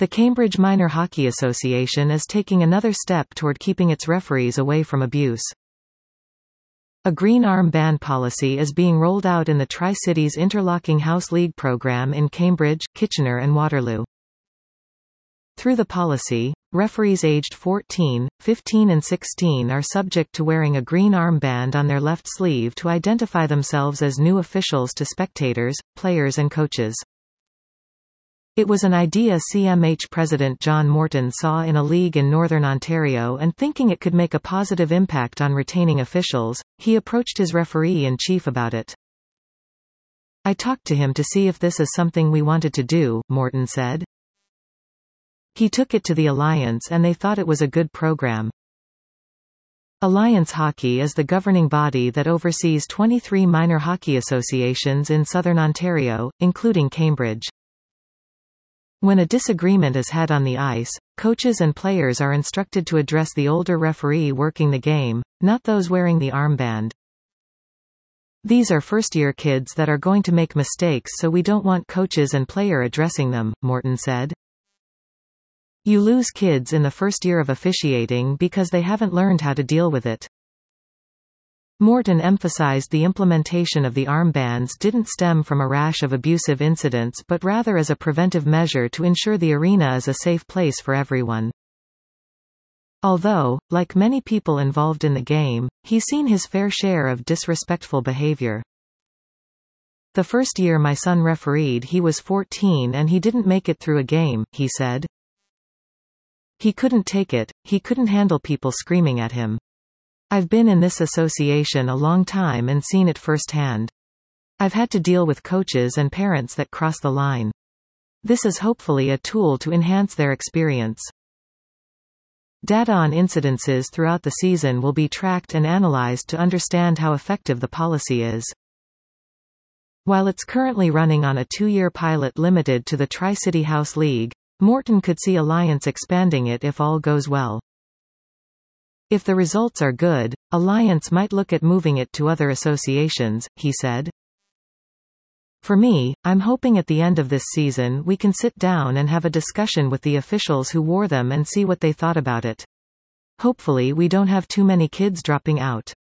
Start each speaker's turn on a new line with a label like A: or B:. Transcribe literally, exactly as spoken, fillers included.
A: The Cambridge Minor Hockey Association is taking another step toward keeping its referees away from abuse. A green arm ban policy is being rolled out in the Tri-Cities Interlocking House League program in Cambridge, Kitchener and Waterloo. Through the policy, referees aged fourteen, fifteen and sixteen are subject to wearing a green armband on their left sleeve to identify themselves as new officials to spectators, players and coaches. It was an idea C M H President John Morton saw in a league in Northern Ontario, and thinking it could make a positive impact on retaining officials, he approached his referee-in-chief about it. "I talked to him to see if this is something we wanted to do," Morton said. He took it to the Alliance and they thought it was a good program. Alliance Hockey is the governing body that oversees twenty-three minor hockey associations in Southern Ontario, including Cambridge. When a disagreement is had on the ice, coaches and players are instructed to address the older referee working the game, not those wearing the armband. "These are first-year kids that are going to make mistakes, so we don't want coaches and player addressing them," Morton said. "You lose kids in the first year of officiating because they haven't learned how to deal with it." Morton emphasized the implementation of the armbands didn't stem from a rash of abusive incidents but rather as a preventive measure to ensure the arena is a safe place for everyone. Although, like many people involved in the game, he's seen his fair share of disrespectful behavior. "The first year my son refereed he was fourteen and he didn't make it through a game," he said. He couldn't take it, he couldn't handle people screaming at him. "I've been in this association a long time and seen it firsthand. I've had to deal with coaches and parents that cross the line. This is hopefully a tool to enhance their experience." Data on incidences throughout the season will be tracked and analyzed to understand how effective the policy is. While it's currently running on a two-year pilot limited to the Tri-City House League, Morton could see Alliance expanding it if all goes well. "If the results are good, Alliance might look at moving it to other associations," he said. "For me, I'm hoping at the end of this season we can sit down and have a discussion with the officials who wore them and see what they thought about it. Hopefully we don't have too many kids dropping out."